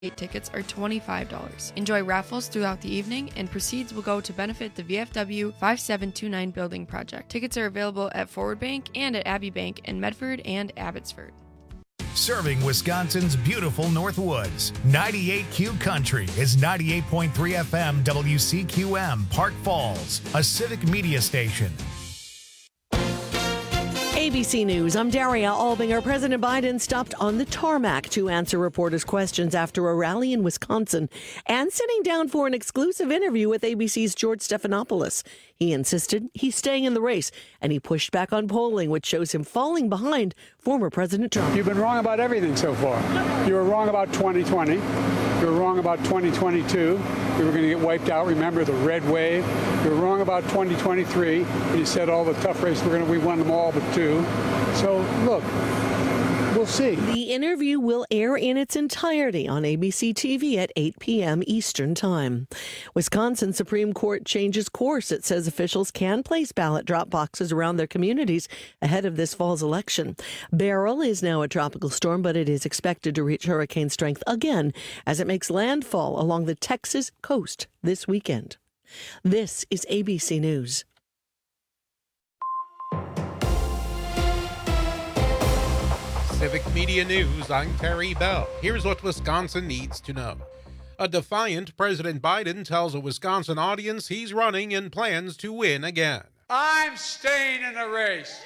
tickets are $25. Enjoy raffles throughout the evening, and proceeds will go to benefit the VFW 5729 building project. Tickets are available at Forward Bank and at Abbey Bank in Medford and Abbotsford. Serving Wisconsin's beautiful Northwoods, 98Q Country is 98.3 FM WCQM Park Falls, a civic media station. ABC News, I'm Daria Albinger. President Biden stopped on the tarmac to answer reporters' questions after a rally in Wisconsin and sitting down for an exclusive interview with ABC's George Stephanopoulos. He insisted he's staying in the race, and he pushed back on polling, which shows him falling behind former President Trump. You've been wrong about everything so far. You were wrong about 2020. You were wrong about 2022. We were going to get wiped out. Remember the red wave? You were wrong about 2023. And you said all the tough races, we won them all but two. So, look, we'll see. The interview will air in its entirety on ABC TV at 8 p.m. Eastern Time. Wisconsin Supreme Court changes course. It says officials can place ballot drop boxes around their communities ahead of this fall's election. Beryl is now a tropical storm, but it is expected to reach hurricane strength again as it makes landfall along the Texas coast this weekend. This is ABC News. Civic Media News, I'm Terry Bell. Here's what Wisconsin needs to know. A defiant President Biden tells a Wisconsin audience he's running and plans to win again. I'm staying in the race.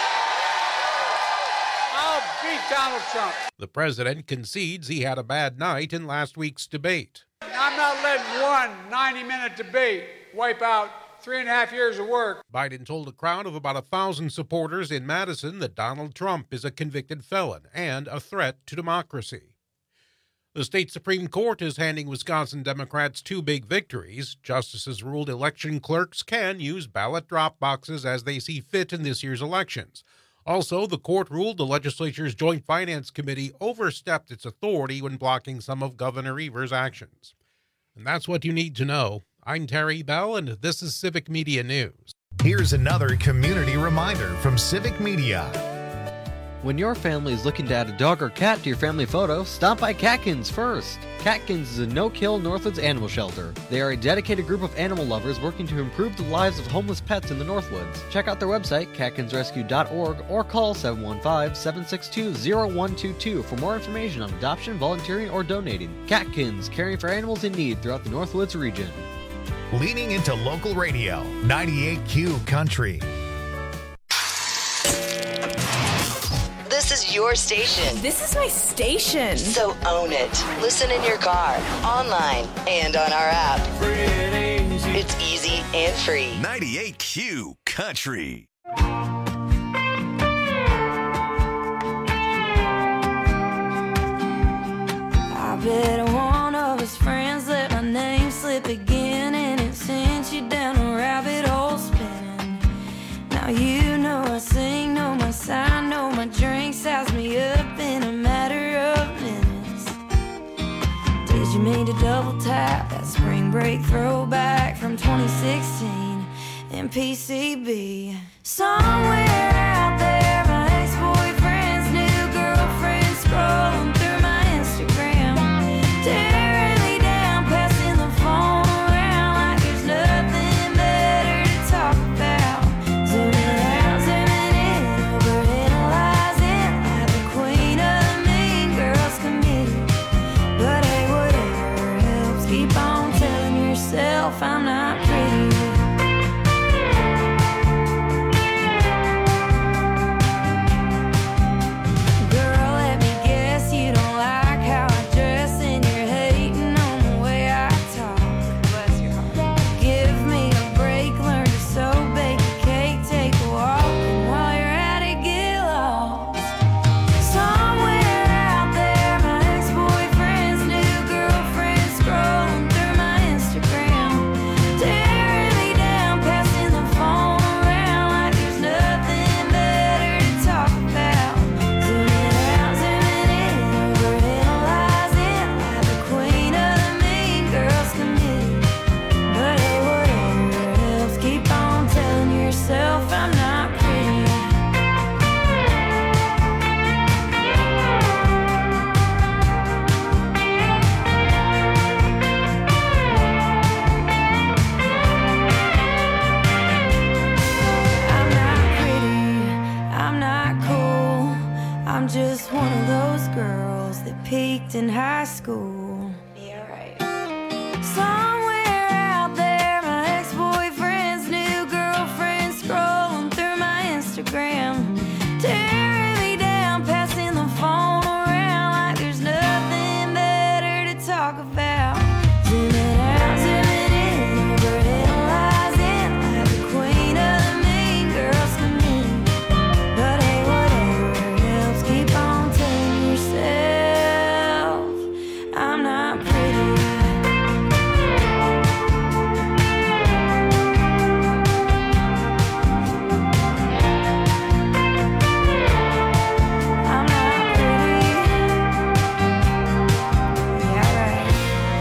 I'll beat Donald Trump. The president concedes he had a bad night in last week's debate. I'm not letting one 90-minute debate wipe out 3.5 years of work. Biden told a crowd of about 1,000 supporters in Madison that Donald Trump is a convicted felon and a threat to democracy. The state Supreme Court is handing Wisconsin Democrats two big victories. Justices ruled election clerks can use ballot drop boxes as they see fit in this year's elections. Also, the court ruled the legislature's Joint Finance Committee overstepped its authority when blocking some of Governor Evers' actions. And that's what you need to know. I'm Terry Bell, and this is Civic Media News. Here's another community reminder from Civic Media. When your family is looking to add a dog or cat to your family photo, stop by Catkins first. Catkins is a no-kill Northwoods animal shelter. They are a dedicated group of animal lovers working to improve the lives of homeless pets in the Northwoods. Check out their website, catkinsrescue.org, or call 715-762-0122 for more information on adoption, volunteering, or donating. Catkins, caring for animals in need throughout the Northwoods region. Leaning into local radio, 98Q Country. This is your station. This is my station. So own it. Listen in your car, online, and on our app. Free and easy. It's easy and free. 98Q Country. I bet one of his friends let my name slip again, and it sent you down a rabbit hole spinning. Now you know I sing, know my sign, know my drink, size me up in a matter of minutes. Did you mean to double tap that spring break throwback from 2016 in PCB? Somewhere out there, my ex-boyfriend's new girlfriend scrolling through my Instagram, tearing me down, passing the phone around like there's nothing better to talk about. Zooming out, zooming in, overanalyzing like the queen of the mean girls committee. But hey, whatever helps, keep on telling yourself I'm not pretty. school. Yeah, right. Somewhere out there, my ex-boyfriend's new girlfriend scrolling through my Instagram, tearing me down, passing the phone around like there's nothing better to talk about. Zooming out, zooming in, overanalyzing like the queen of the mean girls to me. But hey, whatever helps, keep on telling yourself I'm not pretty. I'm not pretty. Yeah, right.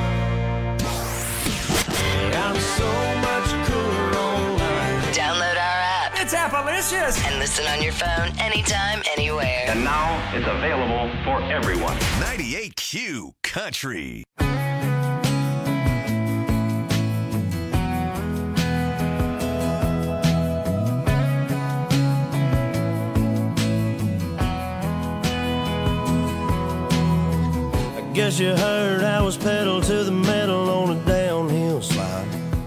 I'm so much cooler online. Download our app It's Appalicious. and listen on your phone anytime, anywhere. And now it's available for everyone. 98Q Country. I guess you heard I was pedal to the metal on a downhill slide.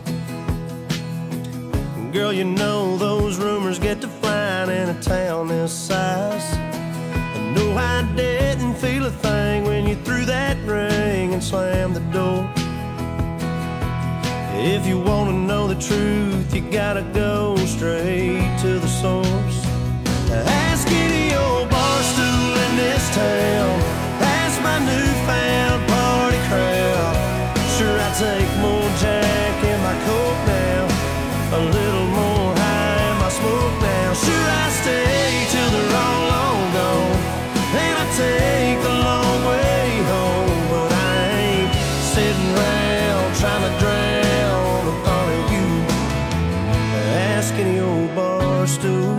Girl, you know those rumors get to flying in a town this size. And no, I didn't feel a thing when you threw that ring and slammed the door. If you want to know the truth, you gotta go straight to the source. Ask any old bar stool in this town. Ask my newfound party crowd. Sure, I take more Jack in my Coke now, a little more high in my smoke now. Sure, I stay till they're all long gone, and I take the long way home. But I ain't sitting around trying to drown the thought of you. Ask any old bar stool.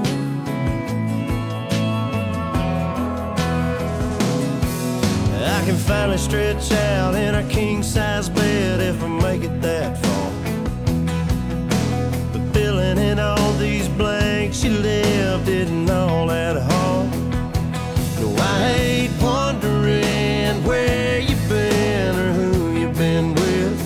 I can finally stretch out in a king-size bed if I make it that far. But filling in all these blanks you left isn't all that hard. No, I hate wondering where you've been or who you've been with.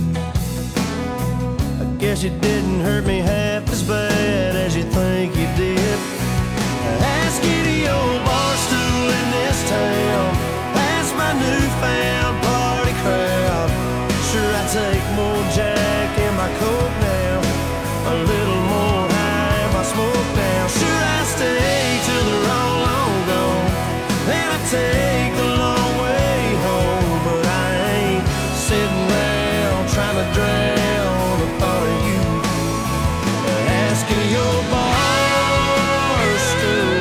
I guess you didn't hurt me half as bad as you think you did. Ask any old bar stool in this town. Ask my newfound party crowd. Sure, I take more Jack in my Coke now, a little more high in my smoke now. Sure, I stay till they're all long gone, and I take the long way home. But I ain't sitting around trying to drown the thought of you. Asking your bar stool.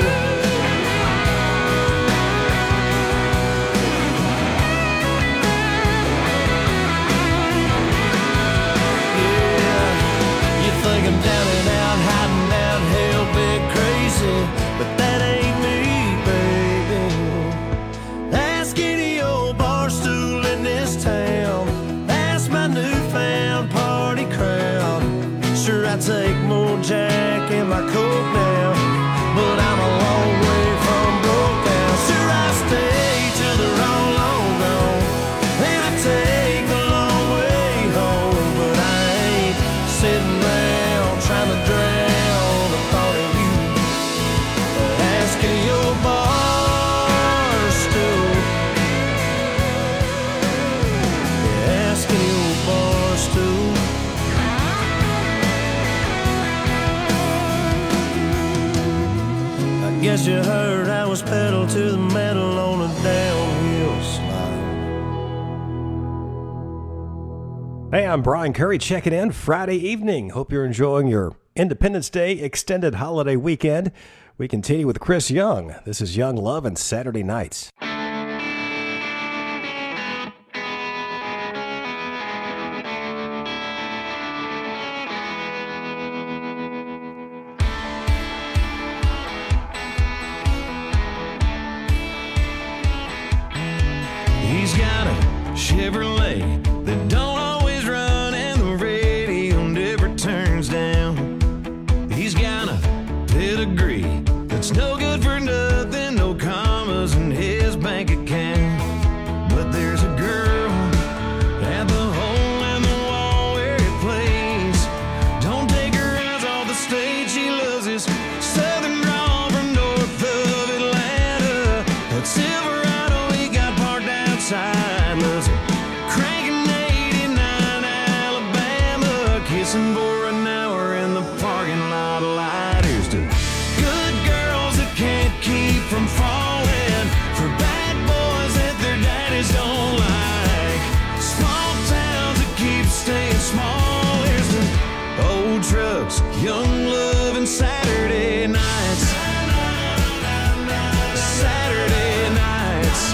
Yeah, you think I'm down and out, hiding out, hell-bent crazy, but that ain't me, baby. Ask any old bar stool in this town. Ask my newfound party crowd. Sure, I take more Jack in my Coke now, but I'm a long way from broke now. Sure, I stay till they're all long gone, and I take the long way home. But I ain't sitting around trying to drown the thought of you. Asking your bar stool. Asking your bar stool. I guess you heard I was pedal to the metal on a downhill slide. Hey, I'm Brian Curry checking in Friday evening. Hope you're enjoying your Independence Day extended holiday weekend. We continue with Chris Young. This is Young Love and Saturday Nights. He's got a Chevrolet that don't always run, and the radio never turns down. He's got a pedigree that's no good for nothing, no commas in his bank account. But there's a girl Young Love and Saturday Nights. Saturday nights.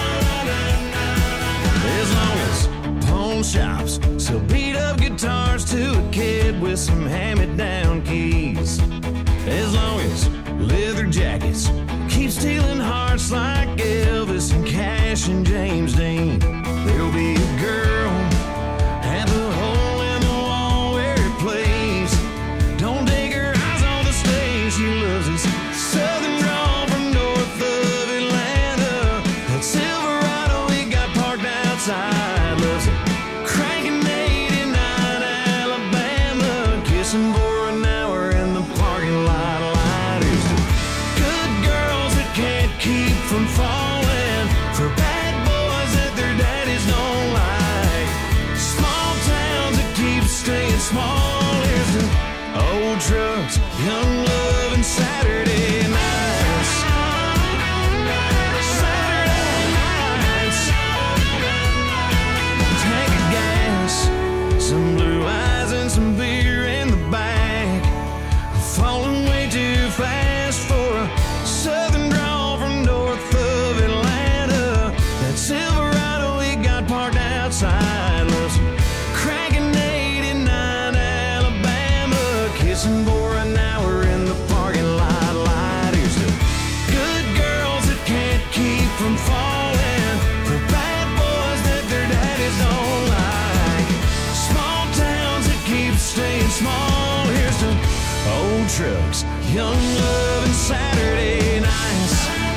As long as pawn shops sell beat up guitars to a kid with some hand-me-down keys. As long as leather jackets keep stealing hearts like Elvis and Cash and James Dean, there'll be a girl at the hole in the wall where it plays. Don't take her eyes off the stage. She loves this southern drawl from north of Atlanta. That Silverado he got parked outside. Loves it cranking 89 Alabama, kissing for an hour in the parking lot. Lighters to good girls that can't keep from falling, for bad boys that their daddies don't like, small towns that keep staying small. Here's to old trucks, young love, and Saturday nights. Saturday nights. Tank of gas, some blue eyes and some beer in the back. Falling way too fast for a southern drawl from north of Atlanta. That Silverado he got parked outside. Loves cranking 89 Alabama, kissing for an hour in the parking lot. Lighters to good girls that can't keep from falling, for bad boys that their daddies don't like, small towns that keep staying small. Here's to old trucks, young love, and Saturday nights.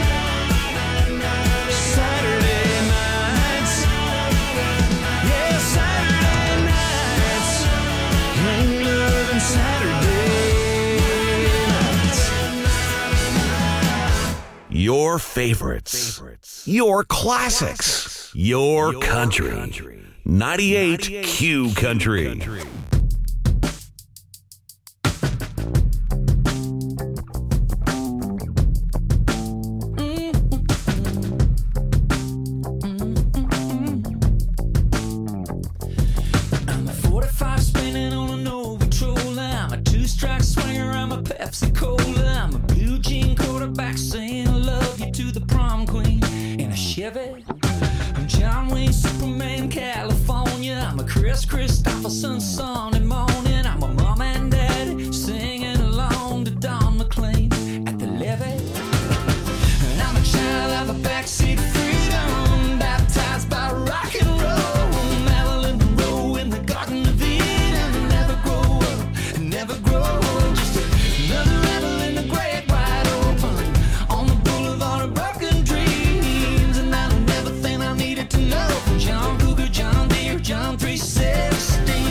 Saturday nights. Yeah, Saturday nights. Young love and Saturday nights. Your favorites. Your classics. Your country. 98 Q Country. I'm a 45 spinning on a Nova Troller. I'm a two-strike swinger. I'm a Pepsi Cola. I'm a blue jean quarterback saying I love you to the prom queen in a Chevy. I'm John Wayne Superman, California. I'm a Chris Christopherson Sunday morning. I'm a mom and daddy singing along to Don McLean at the levee. And I'm a child of a backseat freedom, baptized by rock and roll. Marilyn Monroe in the Garden of Eden. Never grow up, never grow old. Just another rebel in the great wide open, on the boulevard of broken dreams. And I don't ever think I needed to know from John Cougar, John Deere, John 316.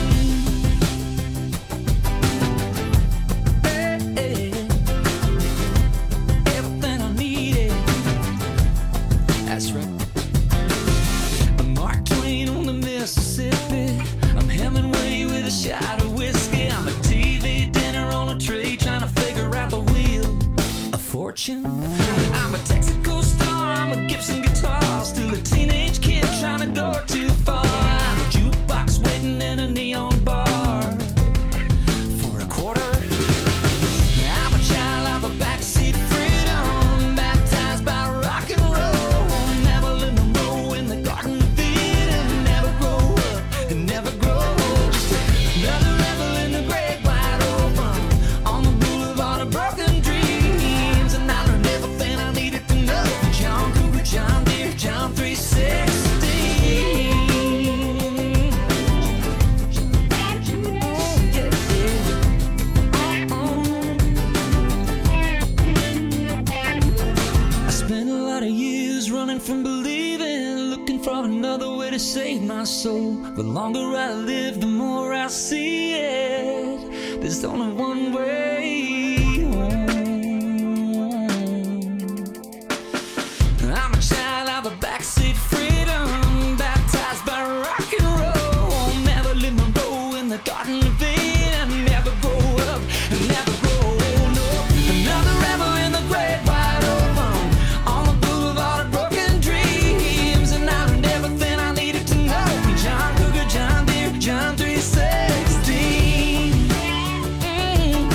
Everything I needed. That's right. I'm Mark Twain on the Mississippi. I'm Hemingway with a shot of whiskey. I'm a TV dinner on a tray trying to figure out the wheel of fortune. I'm a Texaco star. I'm a Gibson guitar. Still a teenage kid trying to go too far. I'm a jukebox waiting in a neon bar for a quarter. I'm a child of a backseat freedom, baptized by rock and roll. Marilyn Monroe in the Garden of Eden. Never grow up and never grow old. Just another rebel in the great wide open, on the boulevard of broken dreams. And I learned everything I needed to know from John Cougar, John Deere, John 316. I spent a lot of years running from believing, looking for another way to save my soul. The longer I live, the more I see it. There's only one way home. I'm a child of a backseat freedom, baptized by rock and roll. Marilyn Monroe in the Garden of Eden. Never grow up, never grow old. No, another rebel in the great wide open, on the boulevard of broken dreams. And I learned everything I needed to know from John Cougar, John Deere, John 316.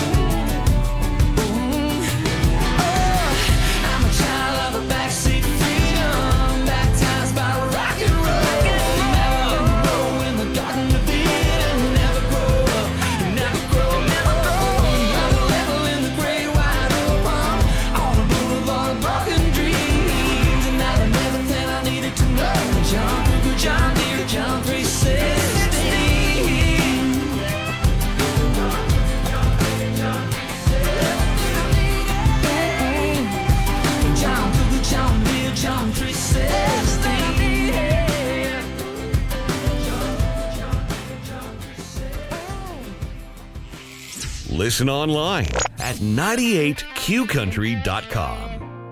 Listen online at 98qcountry.com.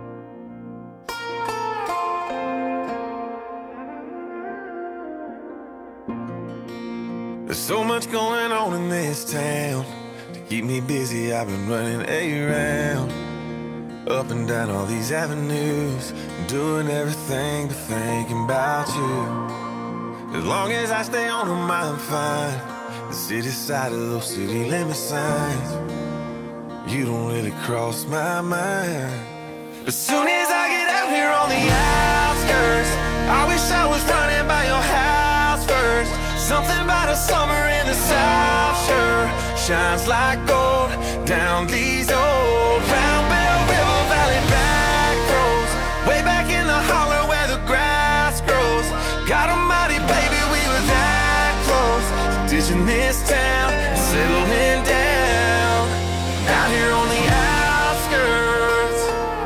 There's so much going on in this town. To keep me busy, I've been running around, up and down all these avenues, doing everything but thinking about you. As long as I stay on them, I'm fine. The city side of those city limit signs, you don't really cross my mind. As soon as I get out here on the outskirts, I wish I was running by your house first. Something about a summer in the South sure shines like gold down these old Round Bell River Valley back roads, way back in the holler where the grass grows. God almighty, baby, we were that close, ditching this town, settling down out here on the outskirts.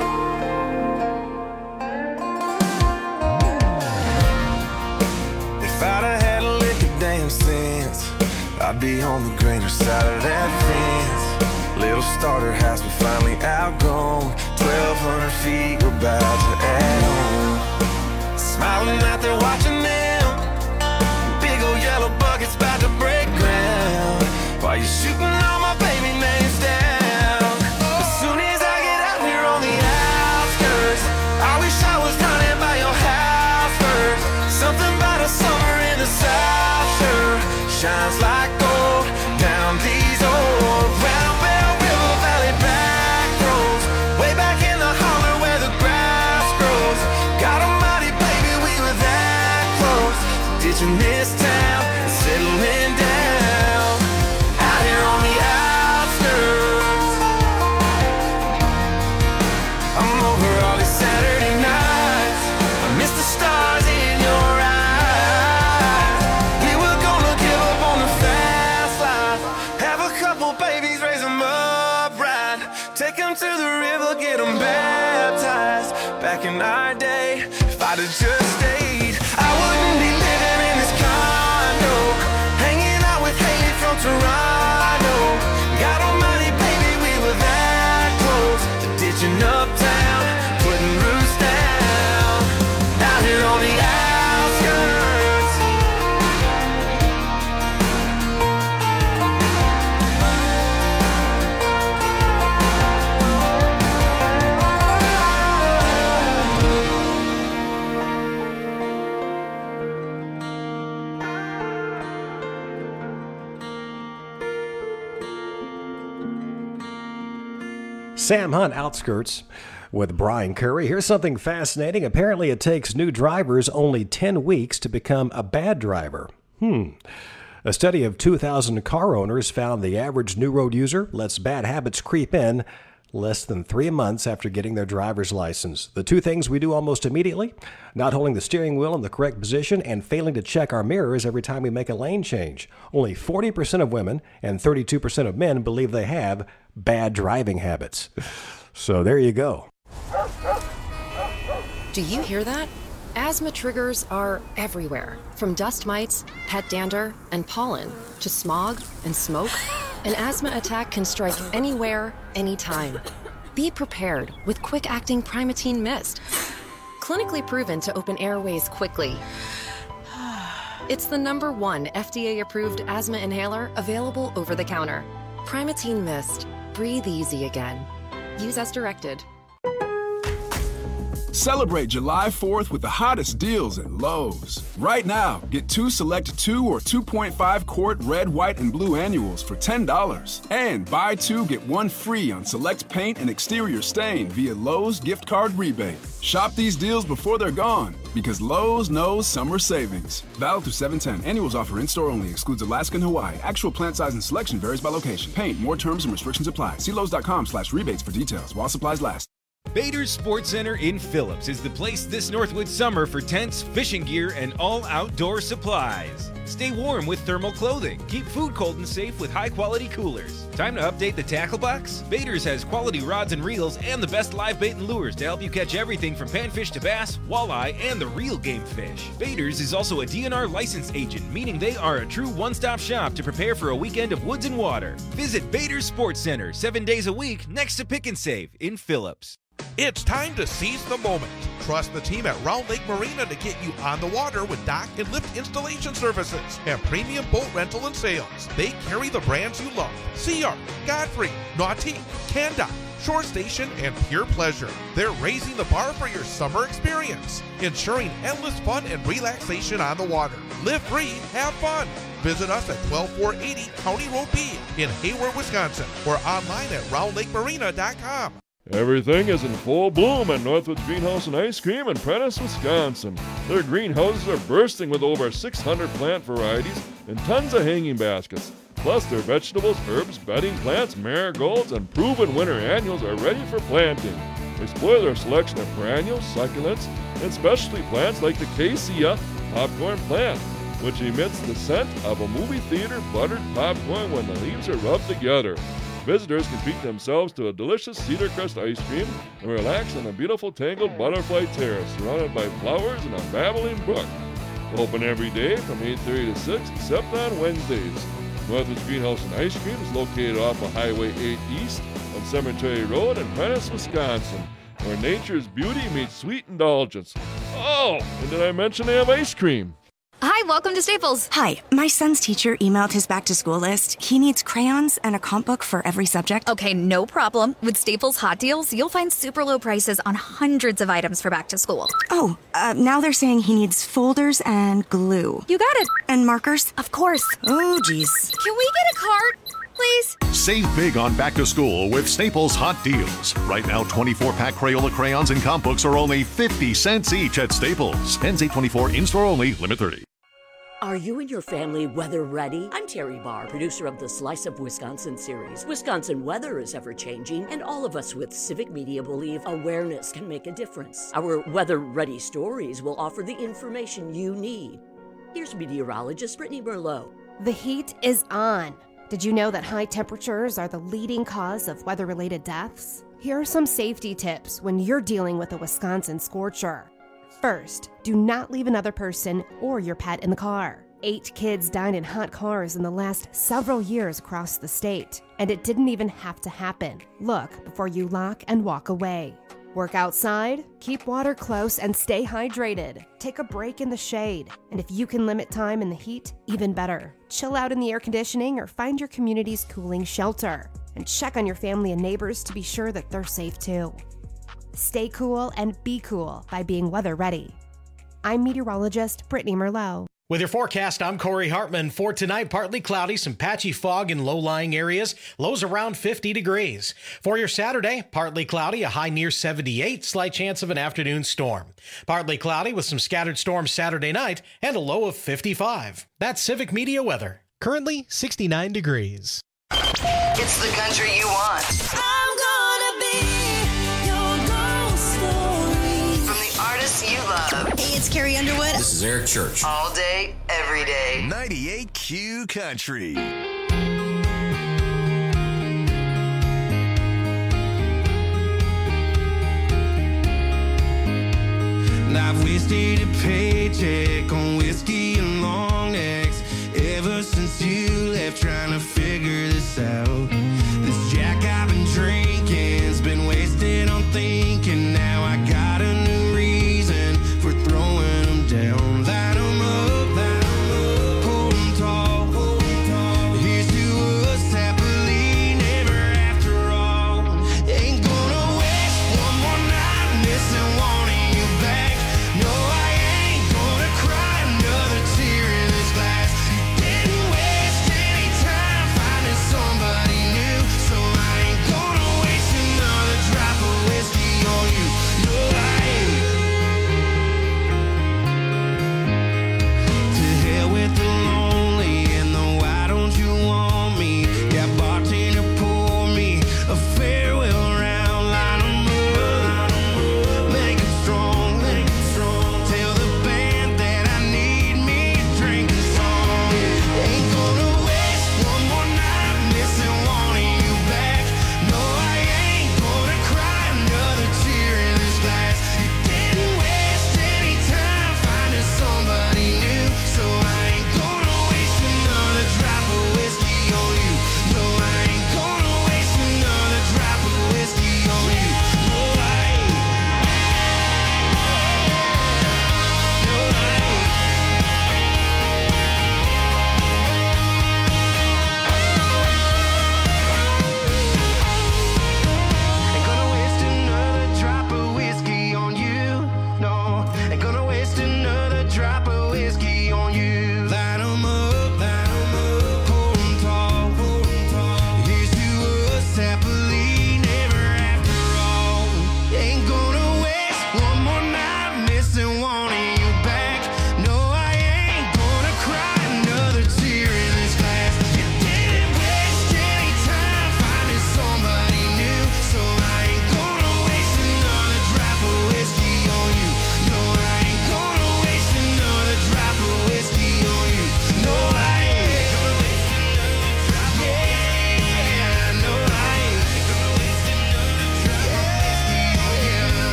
If I'd have had a lick of damn sense, I'd be on the greener side of that fence. Little starter house we finally outgrown, 1,200 feet we're about to add on. Smiling out there watching them, big old yellow buckets about to break ground, while you're shooting all my baby names down. As soon as I get out here on the outskirts, I wish I was running by your house first. Something about a summer in the South sure shines like gold down these old Round Bell River Valley back roads, way back in the holler where the grass grows. God almighty, baby, we were that close, ditching this town and settling down out here on the outskirts. I'm over all these Saturday nights, I miss the stars in your eyes. We were gonna give up on the fast life, have a couple babies, raise them up right, take them to the river, get them baptized. Back in our day, if I'd have just stayed, I wouldn't be living in this condo, hanging out with Haley from Toronto. God almighty, baby, we were that close to ditching uptown, putting roots down out here on the outskirts. Sam Hunt, Outskirts, with Brian Curry. Here's something fascinating. Apparently, it takes new drivers only 10 weeks to become a bad driver. A study of 2,000 car owners found the average new road user lets bad habits creep in less than 3 months after getting their driver's license. The two things we do almost immediately: not holding the steering wheel in the correct position and failing to check our mirrors every time we make a lane change. Only 40% of women and 32% of men believe they have bad driving habits. So there you go. Do you hear that? Asthma triggers are everywhere, from dust mites, pet dander, and pollen, to smog and smoke. An asthma attack can strike anywhere, anytime. Be prepared with quick-acting Primatene Mist. Clinically proven to open airways quickly. It's the #1 FDA-approved asthma inhaler available over the counter. Primatene Mist. Breathe easy again. Use as directed. Celebrate July 4th with the hottest deals at Lowe's. Right now, get 2 select 2 or 2.5 quart red, white, and blue annuals for $10. And buy 2, get 1 free on select paint and exterior stain via Lowe's gift card rebate. Shop these deals before they're gone, because Lowe's knows summer savings. Valid through 7/10. Annuals offer in-store only. Excludes Alaska and Hawaii. Actual plant size and selection varies by location. Paint. More terms and restrictions apply. See Lowe's.com/rebates for details while supplies last. Bader's Sports Center in Phillips is the place this Northwood summer for tents, fishing gear, and all outdoor supplies. Stay warm with thermal clothing. Keep food cold and safe with high-quality coolers. Time to update the tackle box? Bader's has quality rods and reels and the best live bait and lures to help you catch everything from panfish to bass, walleye, and the real game fish. Bader's is also a DNR licensed agent, meaning they are a true one-stop shop to prepare for a weekend of woods and water. Visit Bader's Sports Center 7 days a week next to Pick and Save in Phillips. It's time to seize the moment. Trust the team at Round Lake Marina to get you on the water with dock and lift installation services and premium boat rental and sales. They carry the brands you love: Sea Ark, Godfrey, Nautique, Canda, Shore Station, and Pure Pleasure. They're raising the bar for your summer experience, ensuring endless fun and relaxation on the water. Live free, have fun. Visit us at 12480 County Road B in Hayward, Wisconsin, or online at roundlakemarina.com. Everything is in full bloom at Northwood's Greenhouse and Ice Cream in Prentice, Wisconsin. Their greenhouses are bursting with over 600 plant varieties and tons of hanging baskets. Plus, their vegetables, herbs, bedding plants, marigolds, and proven winter annuals are ready for planting. Explore their selection of perennials, succulents, and specialty plants like the Cassia popcorn plant, which emits the scent of a movie theater buttered popcorn when the leaves are rubbed together. Visitors can treat themselves to a delicious cedar crust ice cream and relax on a beautiful tangled butterfly terrace surrounded by flowers and a babbling brook. Open every day from 8:30 to 6 except on Wednesdays. Northwood's Greenhouse and Ice Cream is located off of Highway 8 East on Cemetery Road in Prentice, Wisconsin, where nature's beauty meets sweet indulgence. Oh, and did I mention they have ice cream? Hi, welcome to Staples. Hi, my son's teacher emailed his back-to-school list. He needs crayons and a comp book for every subject. Okay, no problem. With Staples Hot Deals, you'll find super low prices on hundreds of items for back to school. Oh, now they're saying he needs folders and glue. You got it. And markers? Of course. Oh, geez. Can we get a card, please? Save big on back to school with Staples Hot Deals. Right now, 24-pack Crayola crayons and comp books are only 50 cents each at Staples. Ends 8/24, in-store only, limit 30. Are you and your family weather ready? I'm Terry Barr, producer of the Slice of Wisconsin series. Wisconsin weather is ever changing, and all of us with civic media believe awareness can make a difference. Our weather ready stories will offer the information you need. Here's meteorologist Brittany Merlot. The heat is on. Did you know that high temperatures are the leading cause of weather-related deaths? Here are some safety tips when you're dealing with a Wisconsin scorcher. First, do not leave another person or your pet in the car. 8 kids died in hot cars in the last several years across the state, and it didn't even have to happen. Look before you lock and walk away. Work outside, keep water close, and stay hydrated. Take a break in the shade, and if you can limit time in the heat, even better. Chill out in the air conditioning or find your community's cooling shelter. And check on your family and neighbors to be sure that they're safe too. Stay cool and be cool by being weather ready. I'm meteorologist Brittany Merlot. With your forecast, I'm Corey Hartman. For tonight, partly cloudy, some patchy fog in low-lying areas, lows around 50 degrees. For your Saturday, partly cloudy, a high near 78, slight chance of an afternoon storm. Partly cloudy with some scattered storms Saturday night and a low of 55. That's Civic Media weather. Currently 69 degrees. It's the country you want. I'm gonna be your ghost story. From the artists you love. Hey, it's Carrie Underwood. This is Eric Church. All day, every day. 98Q Country. And I've wasted a paycheck on whiskey and long necks ever since you left, trying to figure this out. This Jack I've been drinking's been wasted on thinking. Now I got a new reason for throwing them down. Light them up, hold them tall. Here's to us happily never after all. Ain't gonna waste one more night missing wanting you back. No, I ain't gonna cry another tear in this glass. Didn't waste any time finding somebody new.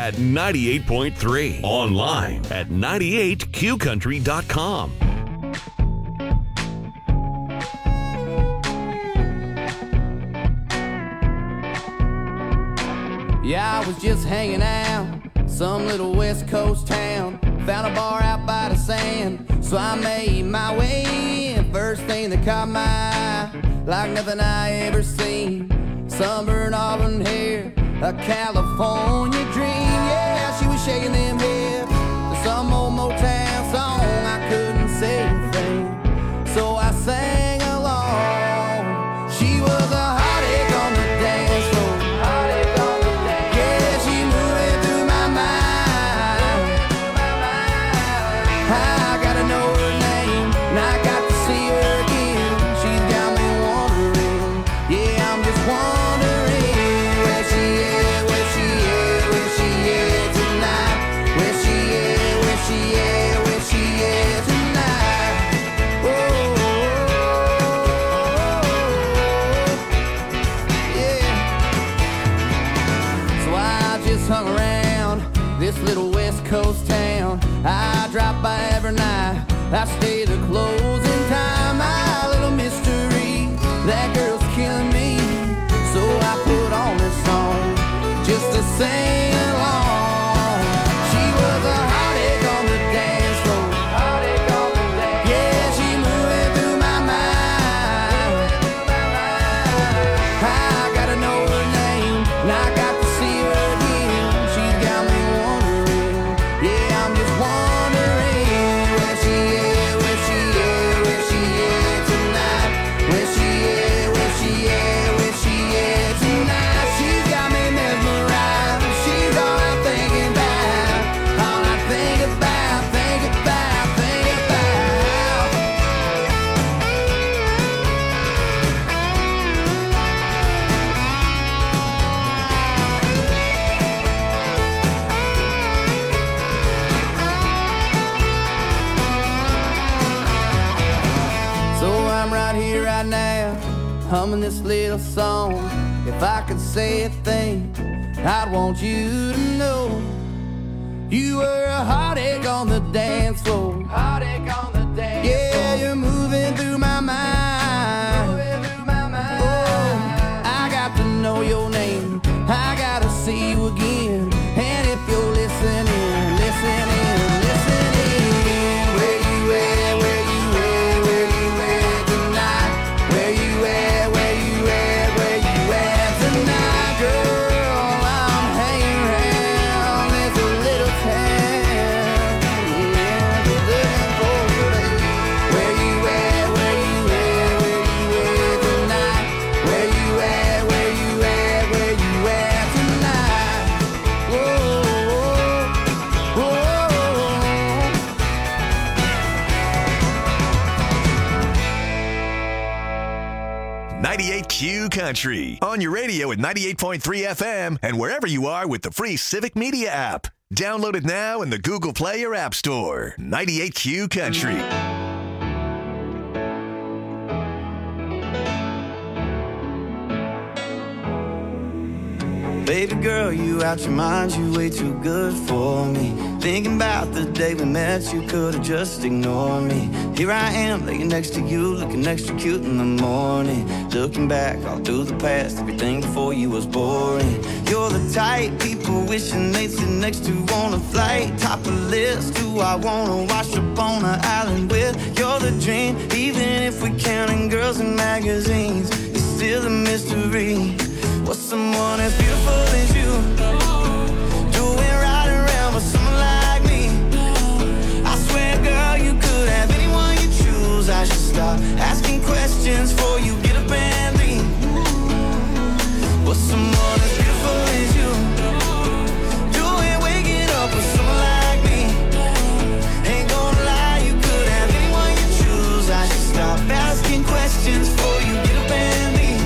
at 98.3. Online at 98qcountry.com. Yeah, I was just hanging out, some little West Coast town. Found a bar out by the sand, so I made my way in. First thing that caught my eye, like nothing I ever seen. Sunburned auburn hair, a California dream. Yeah, she was shaking them hips to some old Motown song. I couldn't say a thing, so I sang along. She was a heartache on the dance floor. Little West Coast town I drop by every night. I stay the closing time. My little mystery, that girl's killing me, so I put on this song just to sing along. She was a heartache on the dance floor. Yeah, she moving through my mind. I gotta know her name, and I got to see her again. She's got me wondering. Yeah, I'm just wondering where she is, where she is, where she is tonight. Where she is, where she is, where she is tonight. She's got me mesmerized. She's all I'm thinking about. All I think about, think about, think about. So I'm right here, right now, humming this little song. If I could say a thing, I'd want you to know you were a heartache on the dance floor. Heartache on the dance floor. Yeah, you're moving through my mind. Moving through my mind. Oh, I got to know your name. I gotta see you again. And if you're listening, listening, listening, where you at, where you at, where you at tonight? Where you at, where you at, where you at tonight, girl? I'm hanging around this little town. Yeah, looking for you. Where you at, where you at, where you at tonight? Where you at, where you at, where you at tonight? Whoa, whoa, whoa. 98Q Country. On your radio at 98.3 FM and wherever you are with the free Civic Media app. Download it now in the Google Play or App Store. 98Q Country. Baby girl, you out your mind, you way too good for me. Thinking about the day we met, you could've just ignored me. Here I am, laying next to you, looking extra cute in the morning. Looking back all through the past, everything before you was boring. You're the type people wishing they'd sit next to on a flight. Top of the list, who I wanna wash up on an island with. You're the dream, even if we're counting girls in magazines. It's still a mystery. What's someone as beautiful as you doing right around with someone like me? I swear, girl, you could have anyone you choose. I should stop asking questions before you get up and leave. What's someone as beautiful as you doing, waking up with someone like me? Ain't gonna lie, you could have anyone you choose. I should stop asking questions before you get up and leave.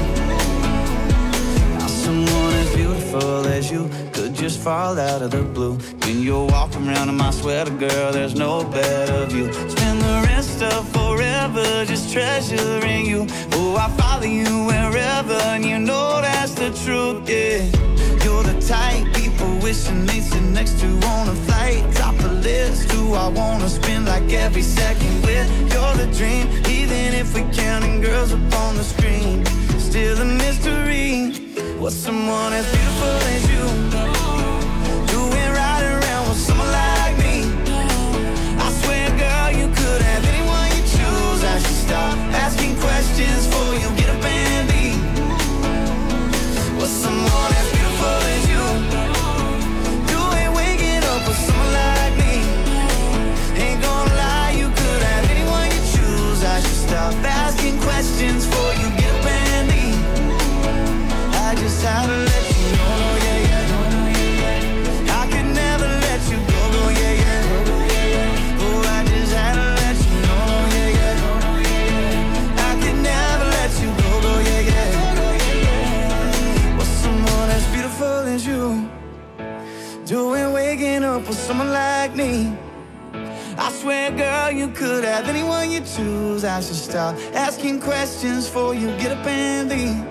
Someone as beautiful as you could just fall out of the blue. When You're walking around in my sweater, girl, there's no better view. Spend the rest of forever just treasuring you. Oh, I follow you wherever, and you know that's the truth, yeah. You're the type people wishing they'd sit next to on a flight. Top the list, who I wanna spend like every second with. You're the dream, even if we're counting girls up on the screen. Still a mystery, what's someone as beautiful as you doing right around with someone like me? I swear, girl, you could have anyone you choose. I should stop asking questions for you, get up and leave. What's someone as beautiful as you doing waking up with someone like me? Ain't gonna lie, you could have anyone you choose. I should stop asking questions for you, get up and leave. I just had to let you know, yeah, yeah. I could never let you go, yeah, yeah. Oh, I just had to let you know, yeah, yeah. I could never let you go, yeah, yeah. What's someone as beautiful as you doing waking up with someone like me? I swear, girl, you could have anyone you choose. I should stop asking questions for you, get up and leave.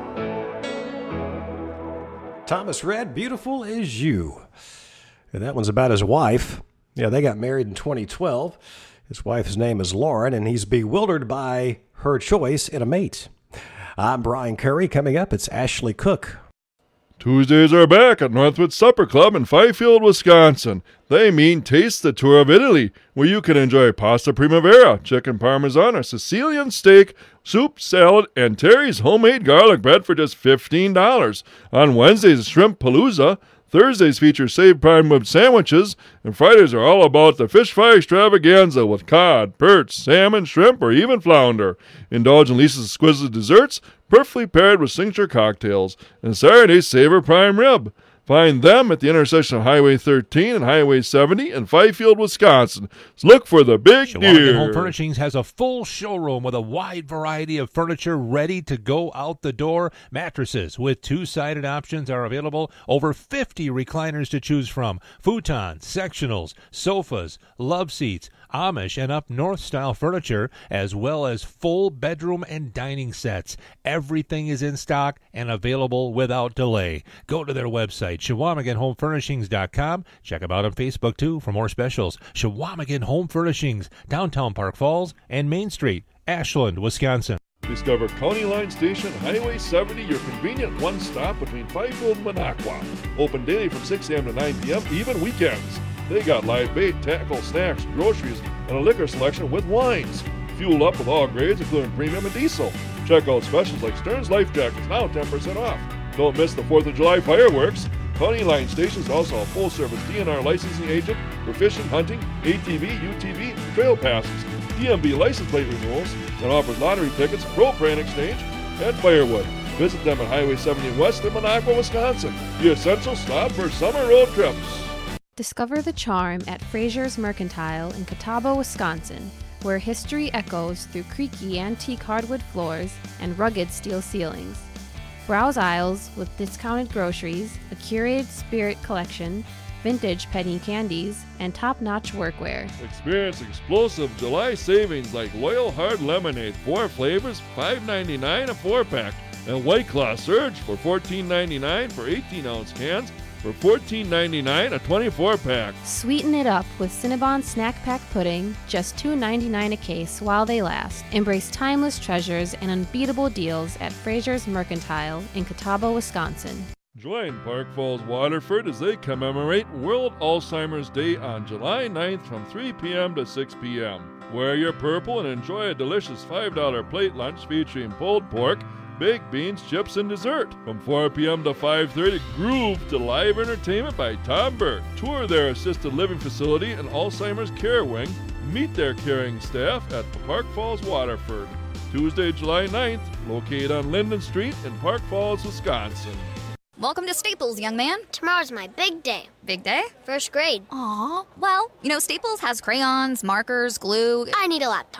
Thomas Rhett, Beautiful As You. And that one's about his wife. Yeah, they got married in 2012. His wife's name is Lauren, and he's bewildered by her choice in a mate. I'm Brian Curry. Coming up, it's Ashley Cook. Tuesdays are back at Northwood Supper Club in Fifield, Wisconsin. They mean Taste the Tour of Italy, where you can enjoy pasta primavera, chicken parmesan, or Sicilian steak, soup, salad, and Terry's homemade garlic bread for just $15. On Wednesdays, Shrimp Palooza. Thursdays feature saved prime rib sandwiches, and Fridays are all about the fish fry extravaganza with cod, perch, salmon, shrimp, or even flounder. Indulge in Lisa's exquisite desserts, perfectly paired with signature cocktails. And Saturdays, savor prime rib. Find them at the intersection of Highway 13 and Highway 70 in Fifield, Wisconsin. So look for the big Shawamigan deer. Home Furnishings has a full showroom with a wide variety of furniture ready to go out the door. Mattresses with two-sided options are available. Over 50 recliners to choose from. Futons, sectionals, sofas, love seats, Amish and up north style furniture, as well as full bedroom and dining sets. Everything is in stock and available without delay. Go to their website, ShawamiganHomeFurnishings.com. Check them out on Facebook too for more specials. Shawamigan Home Furnishings, downtown Park Falls and Main Street, Ashland, Wisconsin. Discover County Line Station, Highway 70, your convenient one-stop between Fifield and Minocqua. Open daily from 6 a.m. to 9 p.m., even weekends. They got live bait, tackle, snacks, groceries, and a liquor selection with wines. Fuel up with all grades, including premium and diesel. Check out specials like Stearns Life Jackets, now 10% off. Don't miss the 4th of July fireworks. County Line Station is also a full-service DNR licensing agent for fishing, hunting, ATV, UTV, and trail passes, DMV license plate renewals, and offers lottery tickets, propane exchange, and firewood. Visit them at Highway 70 West in Minocqua, Wisconsin. The essential stop for summer road trips. Discover the charm at Fraser's Mercantile in Catawba, Wisconsin, where history echoes through creaky antique hardwood floors and rugged steel ceilings. Browse aisles with discounted groceries, a curated spirit collection, vintage penny candies, and top-notch workwear. Experience explosive July savings like Loyal Hard Lemonade, 4 flavors, $5.99 a 4-pack, and White Claw Surge for $14.99 for 18-ounce cans, for $14.99 a 24-pack. Sweeten it up with Cinnabon Snack Pack Pudding, just $2.99 a case while they last. Embrace timeless treasures and unbeatable deals at Fraser's Mercantile in Catawba, Wisconsin. Join Park Falls Waterford as they commemorate World Alzheimer's Day on July 9th from 3 p.m. to 6 p.m. Wear your purple and enjoy a delicious $5 plate lunch featuring pulled pork, baked beans, chips, and dessert. From 4 p.m. to 5:30, groove to live entertainment by Tom Burke. Tour their assisted living facility and Alzheimer's care wing. Meet their caring staff at Park Falls Waterford. Tuesday, July 9th, located on Linden Street in Park Falls, Wisconsin. Welcome to Staples, young man. Tomorrow's my big day. Big day? First grade. Aw, well, Staples has crayons, markers, glue. I need a laptop.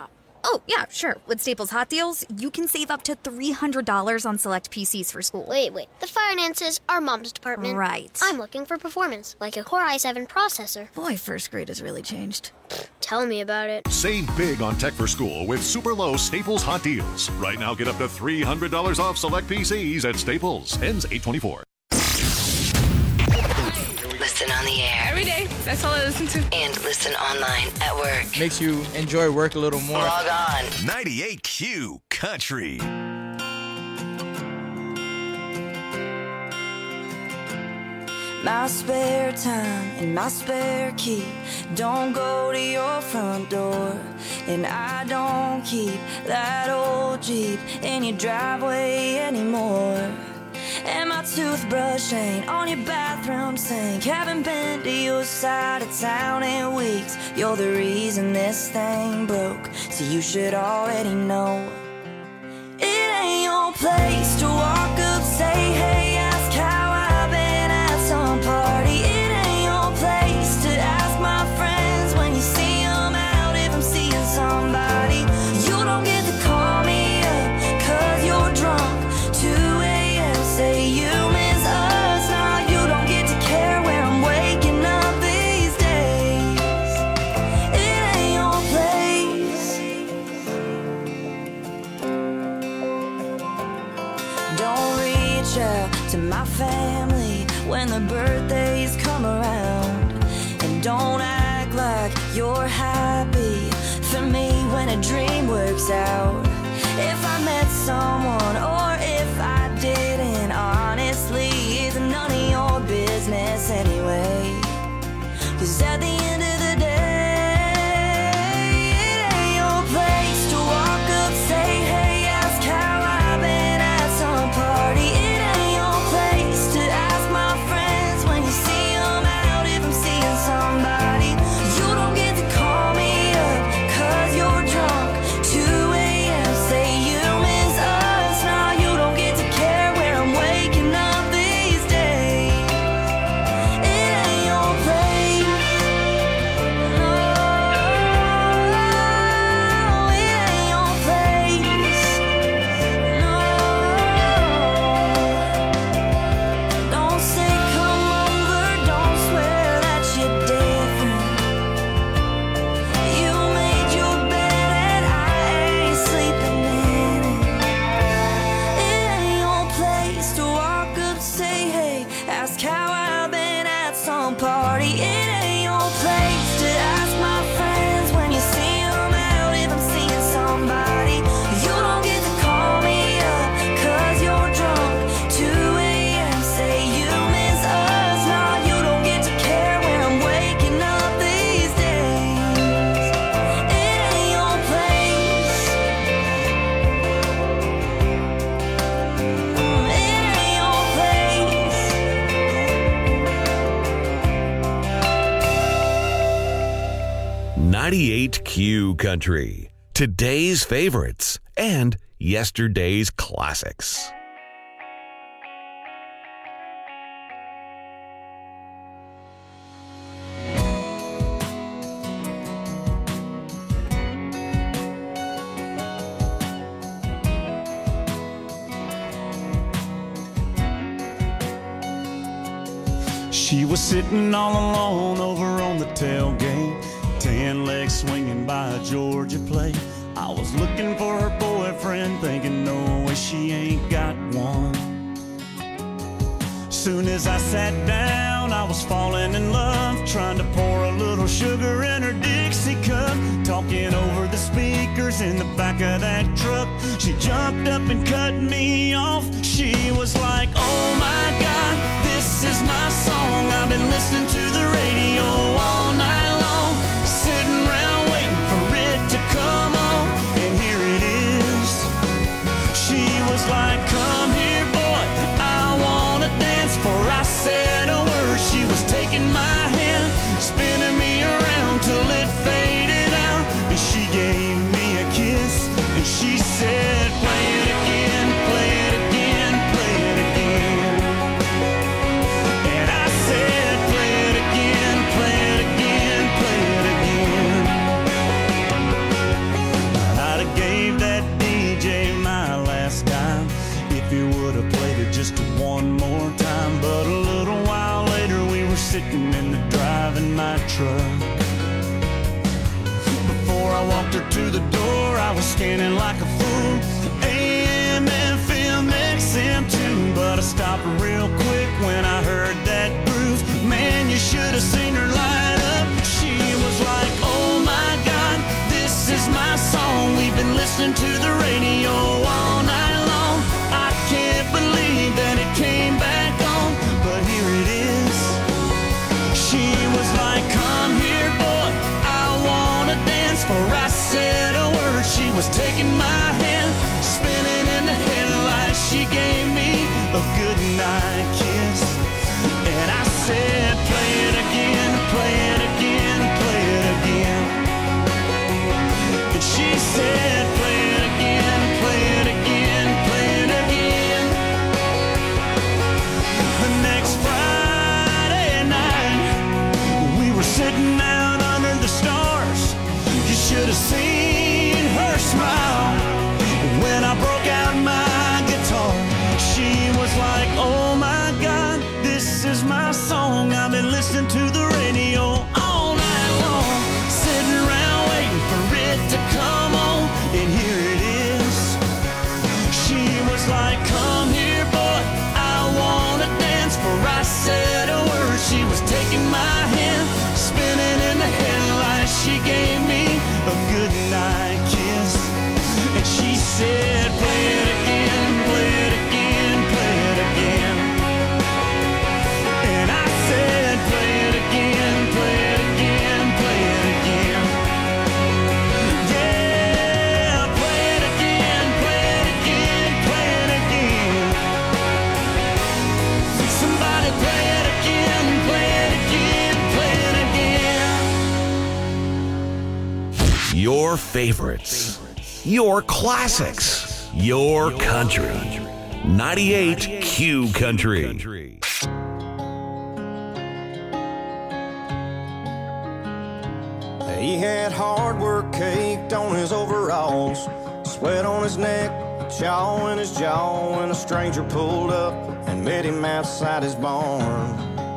Oh, yeah, sure. With Staples Hot Deals, you can save up to $300 on select PCs for school. Wait. The finances are Mom's department. Right. I'm looking for performance, like a Core i7 processor. Boy, first grade has really changed. Tell me about it. Save big on tech for school with super low Staples Hot Deals. Right now, get up to $300 off select PCs at Staples. Ends 8/24. Listen on the air. Every day. That's all I listen to. And listen online at work. Makes you enjoy work a little more. Log on. 98Q Country. My spare time and my spare key don't go to your front door. And I don't keep that old Jeep in your driveway anymore. And my toothbrush ain't on your bathroom sink. Haven't been to your side of town in weeks. You're the reason this thing broke, so you should already know. It ain't your place to walk up, say hey, ask how I've been at some party. It ain't your place to ask my friends when you see them out if I'm seeing somebody. You don't get to call me up 'cause you're drunk. 2 a.m. say you miss us. Now you don't get to care where I'm waking up these days. It ain't your place. Don't reach out to my family when the birthdays come around. And don't act like you're happy for me when a dream works out. If I met someone or if I didn't, honestly, it's none of your business anyway. 'Cause at the end of the day, it ain't your place to walk up, say hey, ask how I've been at some party. It ain't your place to ask my friends when you see them out if I'm seeing somebody. You don't get to call me up 'cause you're drunk. 2 a.m. say you miss us. Now you don't get to care where I'm waking up these days. It ain't your place. No, it ain't your place. No, don't say come over, don't swear that you're different. You made your bed and I ain't sleeping in it. It ain't your place to walk up, say hey, ask how I've been at some party. It ain't your place to ask my friends when you see them out if I'm seeing somebody. You don't get to call me up 'cause you're drunk. 2 a.m. say you miss us. Now you don't get to care where I'm waking up these days. It ain't your place. It ain't your place. 98Q Country. Today's favorites and yesterday's classics. She was sitting all alone over on the tailgate, 10 legs swinging by a Georgia plate. I was looking for her boyfriend, thinking no way she ain't got one. Soon as I sat down, I was falling in love, trying to pour a little sugar in her Dixie cup, talking over the speakers in the back of that truck. She jumped up and cut me off. She was like, oh my God, this is my song. I've been listening to the radio all night long, sitting around waiting for it to come on, and here it is. She was like, come here boy, I wanna dance. Before I said a word, she was taking my hand, spinning me around till it faded out, and she gave me a kiss, and she said, play it again, play it again, play it again. And I said, play Before I walked her to the door, I was standing like a fool. AM, FM, XM too, but I stopped real quick when I heard that groove. Man, you should have seen her light up. She was like, oh my God, this is my song. We've been listening to the radio all night long. I can't believe that it came back on, but here it is. She was like, come here, boy, I wanna dance. For I said a word, she was taking my hand, spinning in the headlights. She gave me a goodnight kiss, and I said, play it again, play it again, play it again. And she said, play it again, play it again, play it again. The next Friday night, we were sitting out under the stars. You should have seen her smile when I broke out my guitar. She was like, oh my God, this is my song. I've been listening to the radio all night long, sitting around waiting for it to come on, and here it is. She was like, come here, boy, I wanna dance. For I said a word, she was taking my hand, spinning in the headlights. She gave me a goodnight kiss, and she said, play it again, play it again, play it again. And I said, play it again, play it again, play it again. Yeah, play it again, play it again, play it again. Somebody play it again, play it again, play it again. Your favorites, your classics, your country. 98 Q Country. He had hard work caked on his overalls, sweat on his neck, chaw in his jaw, when a stranger pulled up and met him outside his barn.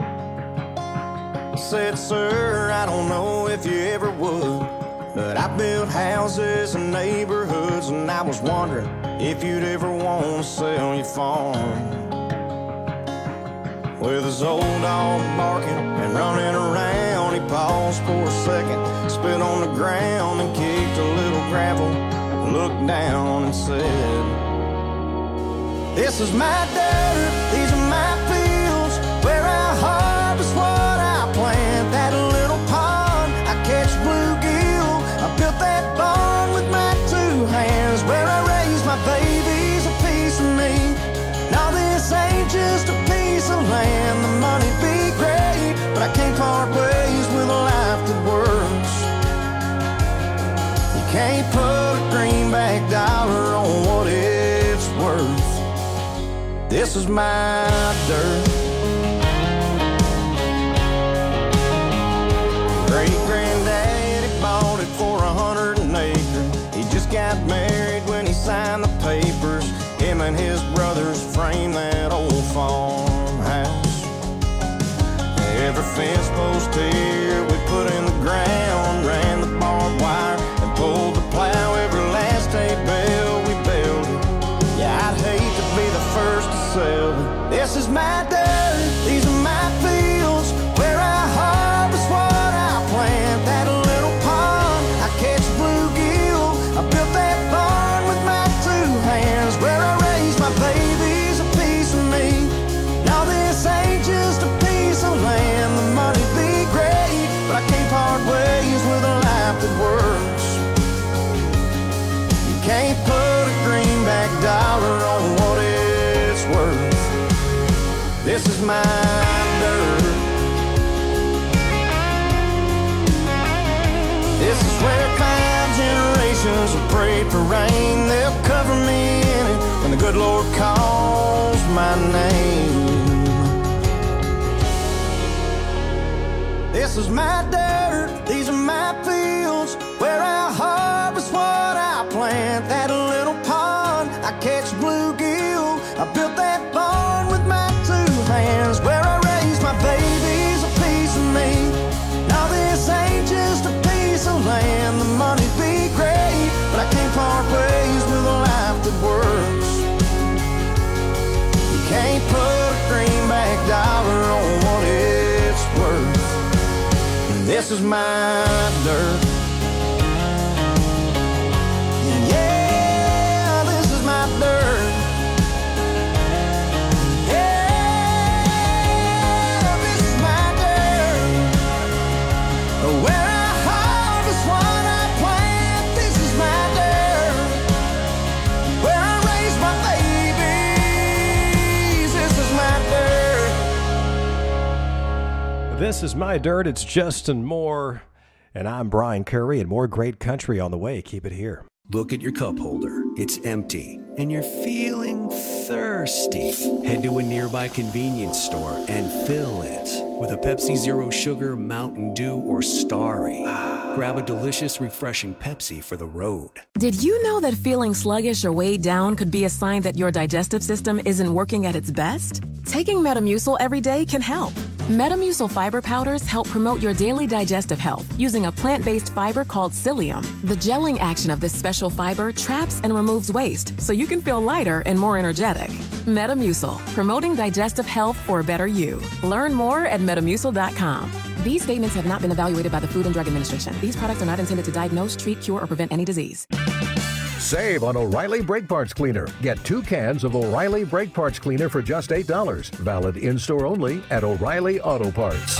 Said, sir, I don't know if you ever would, but I built houses and neighborhoods, and I was wondering if you'd ever want to sell your farm. With his old dog barking and running around, he paused for a second, spit on the ground and kicked a little gravel, looked down and said, this is my dirt, these are my fields, where I harvest what I plant. That little pond, I catch bluegill, I built that barn with my two hands, where I raise my babies, a piece of me. Now this ain't just a piece of land, the money be great, but I can't part ways with a life that works. You can't put a greenback dollar on what it's worth. This is my dirt. Great-granddaddy bought it for 100 an acre. He just got married when he signed the papers. Him and his brothers framed that old farmhouse. Every fence post here we put in the ground, ran the barbed wire and pulled the plow. Every last hay bale we built it. Yeah, I'd hate to be the first to sell it. This is my dirt, these are my fields, where I harvest what I plant. That little pond, I catch bluegill, I built that barn with my two hands, where I raise my babies, a piece of me. Now this ain't just a piece of land, the money be great, but I can't part ways with a life that works. You can't put a greenback dollar on what it's worth. This is my dirt. This is where 5 generations have prayed for rain. They'll cover me in it when the good Lord calls my name. This is my dirt, these are my fields, where I harvest what I plant. That little pond, I catch bluegill, I built that barn with my two hands, where I raise my babies, a piece of me. Now this ain't and the money be great, but I can't part ways with a life that works. You can't put a greenback dollar on what it's worth. And this is my dirt. Yeah, this is my dirt. This is my dirt. It's Justin Moore, and I'm Brian Curry, and more great country on the way. Keep it here. Look at your cup holder. It's empty, and you're feeling thirsty. Head to a nearby convenience store and fill it with a Pepsi Zero Sugar, Mountain Dew, or Starry. Grab a delicious, refreshing Pepsi for the road. Did you know that feeling sluggish or weighed down could be a sign that your digestive system isn't working at its best? Taking Metamucil every day can help. Metamucil fiber powders help promote your daily digestive health using a plant-based fiber called psyllium. The gelling action of this special fiber traps and removes waste so you can feel lighter and more energetic. Metamucil, promoting digestive health for a better you. Learn more at metamucil.com. These statements have not been evaluated by the Food and Drug Administration. These products are not intended to diagnose, treat, cure, or prevent any disease. Save on O'Reilly Brake Parts Cleaner. Get 2 cans of O'Reilly Brake Parts Cleaner for just $8. Valid in-store only at O'Reilly Auto Parts.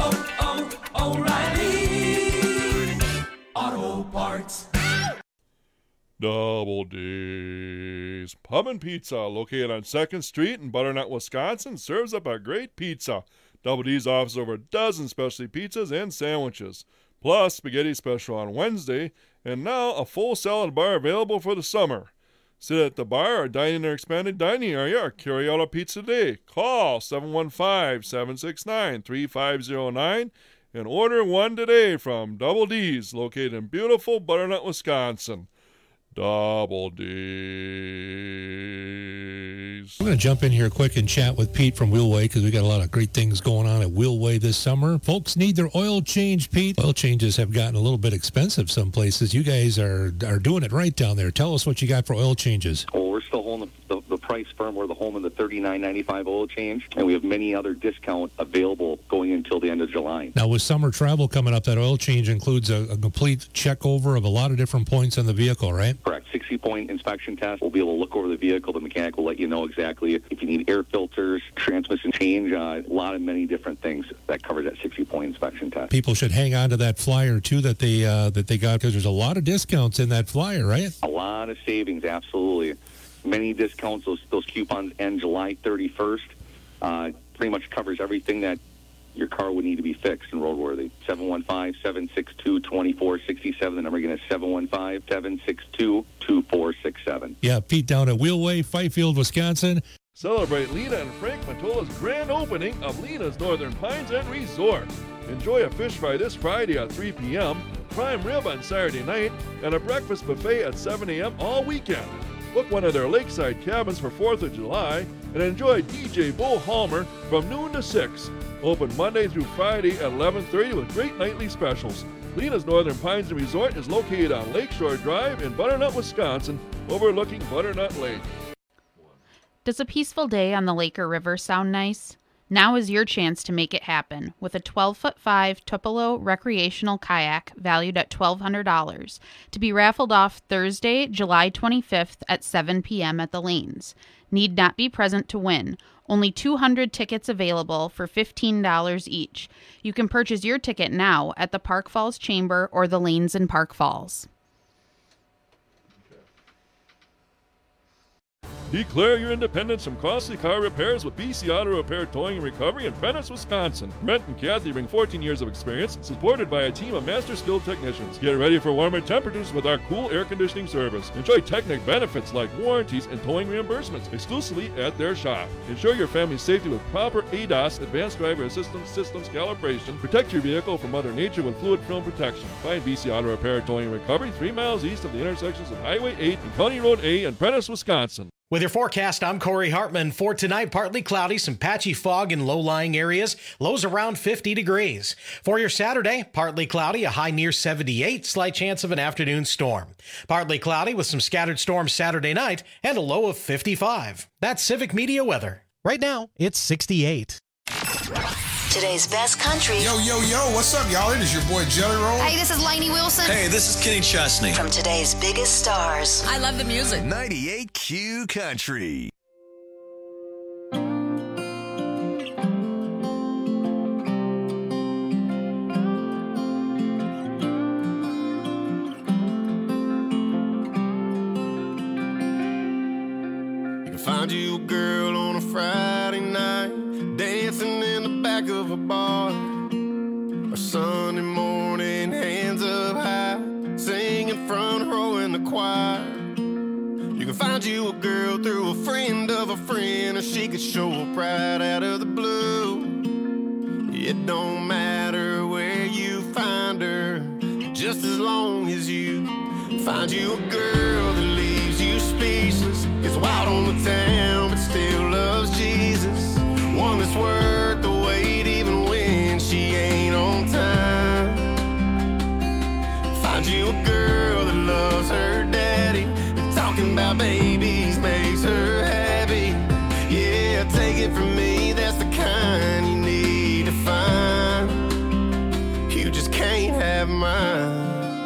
O'Reilly Auto Parts. Double D's Pub and Pizza, located on 2nd Street in Butternut, Wisconsin, serves up a great pizza. Double D's offers over a dozen specialty pizzas and sandwiches, plus spaghetti special on Wednesday, and now a full salad bar available for the summer. Sit at the bar or dine in their expanded dining area or carry out a pizza today. Call 715-769-3509 and order one today from Double D's, located in beautiful Butternut, Wisconsin. Double D's. We're going to jump in here quick and chat with Pete from Wheelway because we got a lot of great things going on at Wheelway this summer. Folks need their oil change, Pete. Oil changes have gotten a little bit expensive some places. You guys are doing it right down there. Tell us what you got for oil changes. Well, we're still holding the price firm. We're the home of the $39.95 oil change, and we have many other discounts available going until the end of July. Now, with summer travel coming up, that oil change includes a complete check over of a lot of different points on the vehicle, right? Correct. 60-point inspection test. We'll be able to look over the vehicle. The mechanic will let you know exactly if you need air filters, transmission change, a lot of many different things that covers that 60-point inspection test. People should hang on to that flyer, too, that they got, because there's a lot of discounts in that flyer, right? A lot of savings, absolutely. Many discounts. Those coupons end July 31st. Pretty much covers everything that your car would need to be fixed and roadworthy. 715-762-2467. The number again is 715-762-2467. Yeah, Pete down at Wheelway, Fifield, Wisconsin. Celebrate Lena and Frank Mantola's grand opening of Lena's Northern Pines and Resort. Enjoy a fish fry this Friday at 3 p.m., prime rib on Saturday night, and a breakfast buffet at 7 a.m. all weekend. Book one of their lakeside cabins for 4th of July and enjoy DJ Bo Halmer from noon to 6. Open Monday through Friday at 11:30 with great nightly specials. Lena's Northern Pines and Resort is located on Lakeshore Drive in Butternut, Wisconsin, overlooking Butternut Lake. Does a peaceful day on the lake or river sound nice? Now is your chance to make it happen with a 12-foot-5 Tupelo recreational kayak valued at $1,200 to be raffled off Thursday, July 25th at 7 p.m. at the lanes. Need not be present to win. Only 200 tickets available for $15 each. You can purchase your ticket now at the Park Falls Chamber or the lanes in Park Falls. Declare your independence from costly car repairs with BC Auto Repair Towing and Recovery in Prentice, Wisconsin. Brent and Kathy bring 14 years of experience, supported by a team of master skilled technicians. Get ready for warmer temperatures with our cool air conditioning service. Enjoy Technic benefits like warranties and towing reimbursements exclusively at their shop. Ensure your family's safety with proper ADAS, Advanced Driver Assistance Systems calibration. Protect your vehicle from Mother Nature with fluid film protection. Find BC Auto Repair Towing and Recovery 3 miles east of the intersections of Highway 8 and County Road A in Prentice, Wisconsin. With your forecast, I'm Corey Hartman. For tonight, partly cloudy, some patchy fog in low-lying areas, lows around 50 degrees. For your Saturday, partly cloudy, a high near 78, slight chance of an afternoon storm. Partly cloudy with some scattered storms Saturday night and a low of 55. That's Civic Media weather. Right now, it's 68. Today's best country. Yo, what's up, y'all? It is your boy Jelly Roll. Hey, this is Lainey Wilson. Hey, this is Kenny Chesney. From today's biggest stars. I love the music. 98Q Country. You can find you a girl on a Friday night, dancing in the back of a bar, or Sunday morning, hands up high, singing front row in the choir. You can find you a girl through a friend of a friend, or she could show up right out of the blue. It don't matter where you find her, just as long as you find you a girl that leaves you speechless, gets wild on the town but still loves Jesus. One that's worth the wait even when she ain't on time. Find you a girl that loves her daddy, and talking about babies makes her happy. Yeah, take it from me, that's the kind you need to find. You just can't have mine.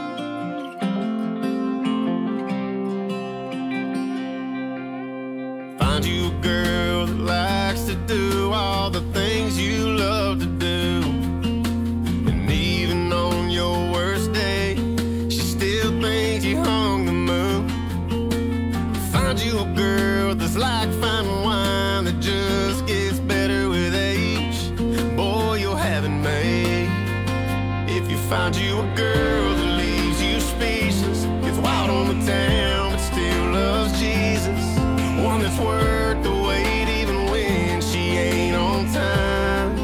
Find you a girl that likes to do all the things you love to do, and even on your worst day, she still thinks you hung the moon. Find you a girl that's like fine wine that just gets better with age. Boy, you'll have it made. If you find you a girl that leaves you speechless, gets wild on the town but still loves Jesus. One that's worth the wait even when she ain't on time.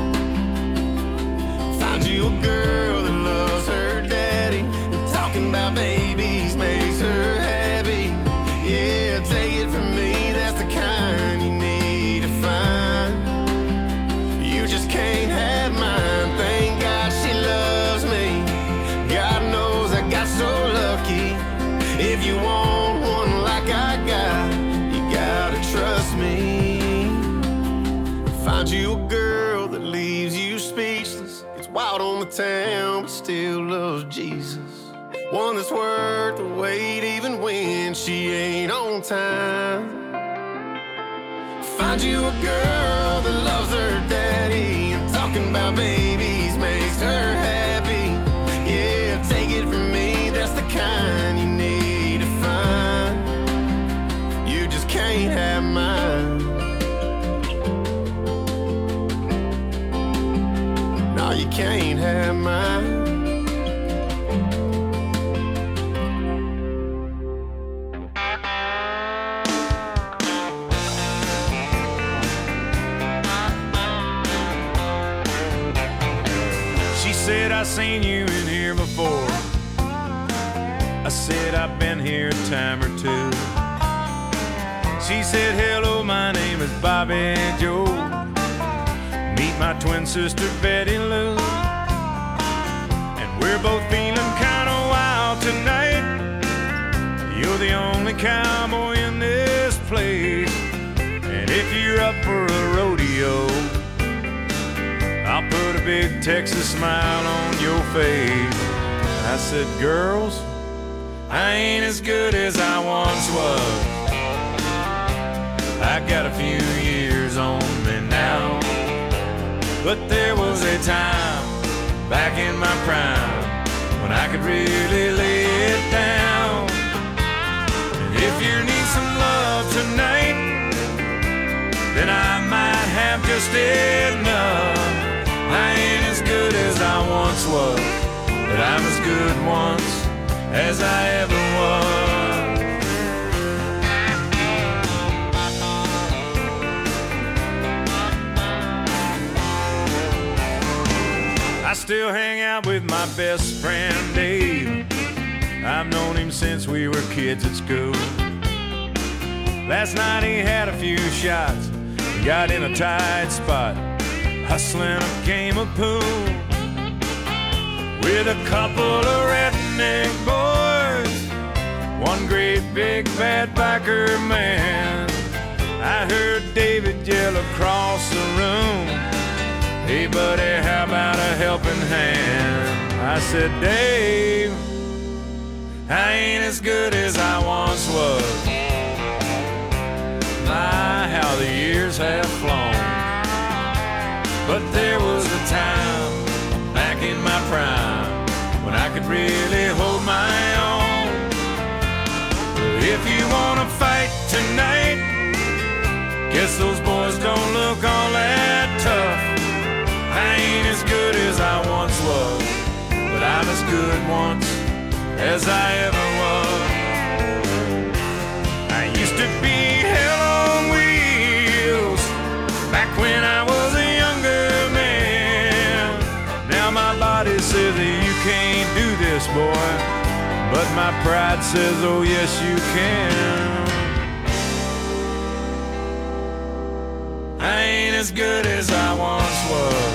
Find you a girl that loves her daddy, and talking about babies makes her happy. Yeah, take it from me, that's the kind you need to find. You just can't have mine. Thank God she loves me. God knows I got so lucky. If you want one like I got, gotta trust me. Find you a girl that leaves you speechless, gets wild on the town but still loves Jesus. One that's worth the wait even when she ain't on time. Find you a girl that loves her daddy, and talking about babies makes her happy. Yeah, take it from me, that's the kind you need to find. You just can't have mine. No, you can't have mine. She said, I seen you in here before. I said, I've been here a time or two. She said, hello, my name is Bobby Joe. Meet my twin sister, Betty Lou. And we're both feeling kind of wild tonight. You're the only cowboy in this place. And if you're up for a rodeo, I'll put a big Texas smile on your face. I said, girls, I ain't as good as I once was. I got a few years on me now, but there was a time back in my prime when I could really lay it down. And if you need some love tonight, then I might have just enough. I ain't as good as I once was, but I'm as good once as I ever was. I still hang out with my best friend Dave. I've known him since we were kids at school. Last night he had a few shots, got in a tight spot, hustling a game of pool with a couple of redneck boys, one great big bad biker man. I heard David yell across the room, "Hey buddy, how about a helping hand?" I said, "Dave, I ain't as good as I once was. My, how the years have flown. But there was a time back in my prime when I could really hold my own. If you wanna fight tonight, guess those boys don't look all that tough. I ain't as good as I once was, but I'm as good once as I ever was. I used to be hell on wheels back when I was a younger man. Now my body says that you can't do this, boy, but my pride says, oh yes you can. I ain't as good as I once was.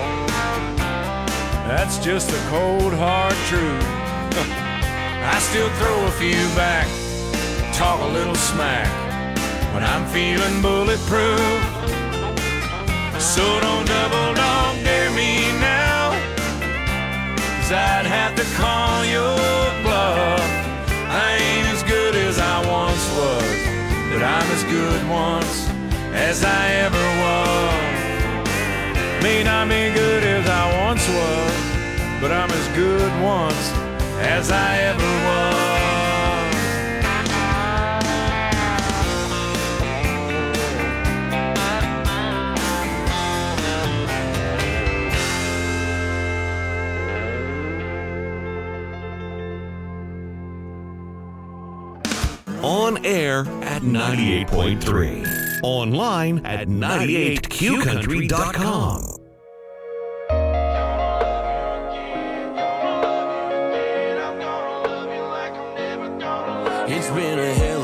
That's just the cold hard truth. I still throw a few back, talk a little smack when I'm feeling bulletproof. So don't double dog dare me now, 'cause I'd have to call your bluff. I ain't as good as I once was, but I'm as good once as I ever was. May not be good as I once was, but I'm as good once as I ever was. On air at 98.3. Online at 98qcountry.com. It's been a hell